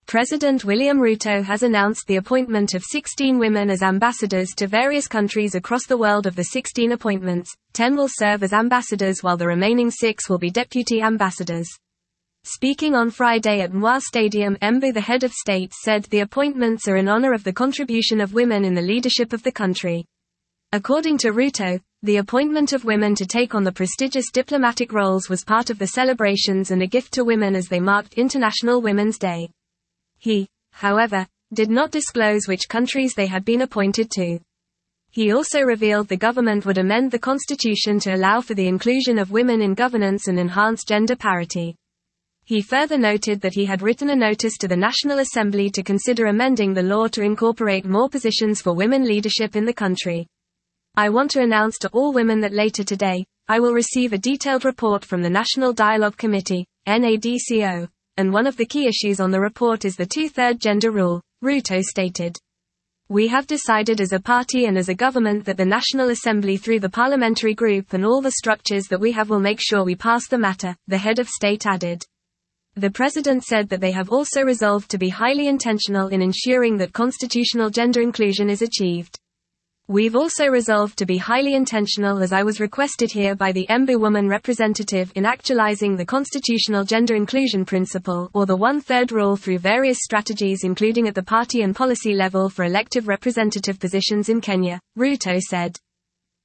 President William Ruto has announced the appointment of 16 women as ambassadors to various countries across the world. Of the 16 appointments, 10 will serve as ambassadors while the remaining 6 will be deputy ambassadors. Speaking on Friday at Moi Stadium, Embu, the head of state, said the appointments are in honor of the contribution of women in the leadership of the country. According to Ruto, the appointment of women to take on the prestigious diplomatic roles was part of the celebrations and a gift to women as they marked International Women's Day. He, however, did not disclose which countries they had been appointed to. He also revealed the government would amend the constitution to allow for the inclusion of women in governance and enhance gender parity. He further noted that he had written a notice to the National Assembly to consider amending the law to incorporate more positions for women leadership in the country. I want to announce to all women that later today, I will receive a detailed report from the National Dialogue Committee, NADCO. And one of the key issues on the report is the 2/3 gender rule, Ruto stated. We have decided as a party and as a government that the National Assembly through the parliamentary group and all the structures that we have will make sure we pass the matter, the head of state added. The president said that they have also resolved to be highly intentional in ensuring that constitutional gender inclusion is achieved. We've also resolved to be highly intentional, as I was requested here by the Embu woman representative, in actualizing the constitutional gender inclusion principle, or the 1/3 rule, through various strategies including at the party and policy level for elective representative positions in Kenya, Ruto said.